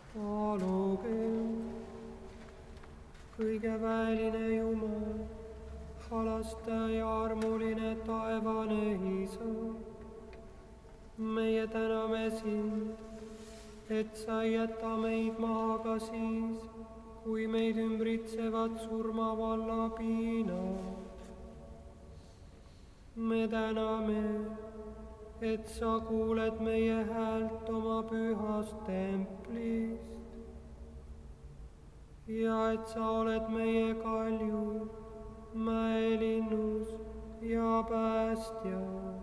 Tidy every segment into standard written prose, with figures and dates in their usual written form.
Palugem, kõige väeline Jumal, halastaja ja armuline taevane Isa, meie täname sind, et sa ei jäta meid maha ka siis, kui meid ümbritsevad surmavalla piinad. Me täname, et sa kuuled meie häält oma pühast templist ja et sa oled meie kalju, mäelinnus ja päästja.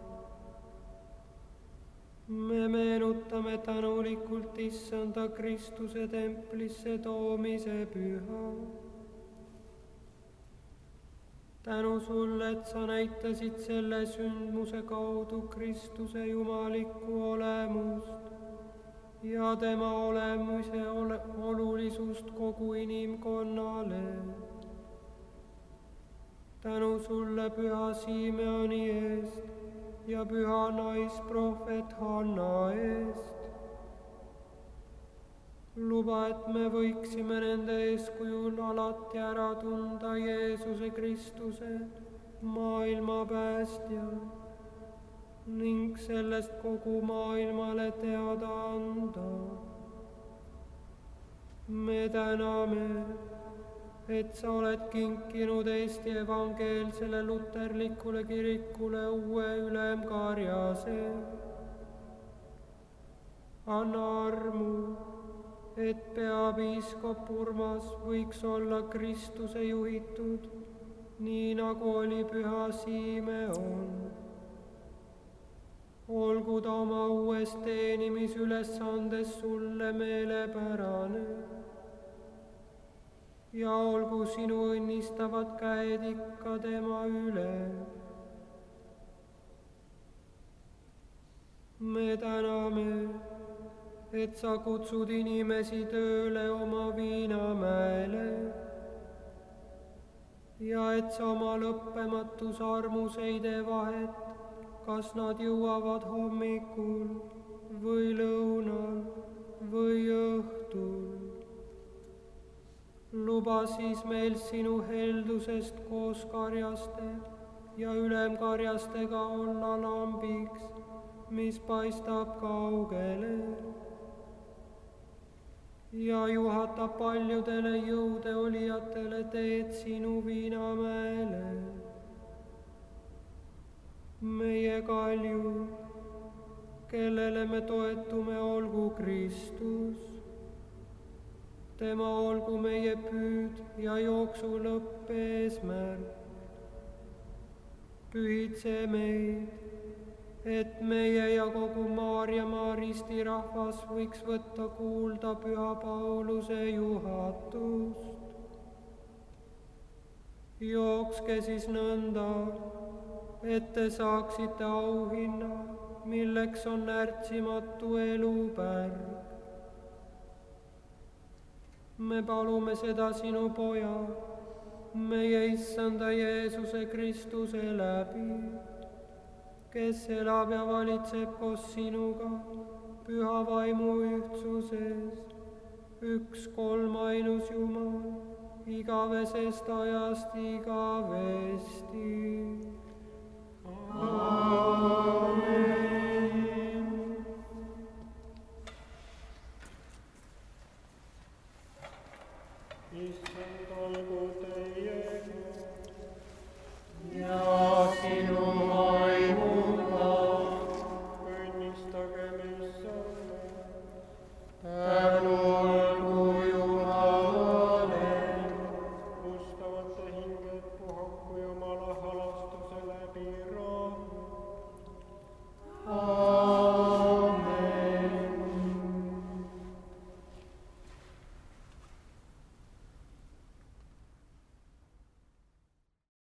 Me meenutame tänulikult Issanda Kristuse templisse toomise püha. Tänu sulle, et sa näitasid selle sündmuse kaudu Kristuse jumalikku olemust ja tema olemuse olulisust kogu inimkonnale. Tänu sulle Püha Simeoni eest ja püha naisprohvet Hanna eest. Luba, et me võiksime nende eeskujul alati ära tunda Jeesuse Kristuse, maailma päästja, ning sellest kogu maailmale teada anda. Me täname, et sa oled kinkinud Eesti evangeelsele luterlikule kirikule uue ülemkarjase. Anna armu, et peapiiskop Urmas võiks olla Kristuse juhitud, nii nagu oli püha Simeon. Olgu ta oma uues teenimisülesandes sulle meelepärane ja olgu sinu õnnistavad käed ikka tema üle. Me täname, et sa kutsud inimesi tööle oma Viinamäele ja et sa oma lõppematus armus ei tee vahet, kas nad jõuavad hommikul või lõunal või õhtul. Luba siis meil sinu heldusest koos karjaste ja ülemkarjastega olla lambiks, mis paistab kaugele ja juhatab paljudele jõudeolijatele teed sinu Viinamäele. Meie kalju, kellele me toetume, olgu Kristus. Tema olgu meie püüd ja jooksu lõpp eesmärk. Pühitse meid, et meie ja kogu Maarjamaa ristirahvas võiks võtta kuulda püha Pauluse juhatust. Jookske siis nõnda, et te saaksite auhinna, milleks on närtsimatu elupärg. Me palume seda sinu Poja, meie Issanda Jeesuse Kristuse läbi, kes elab ja valitseb koos sinuga püha vaimu ühtsuses, üks kolmainus Jumal, igavesest ajast igavesti. Aamen.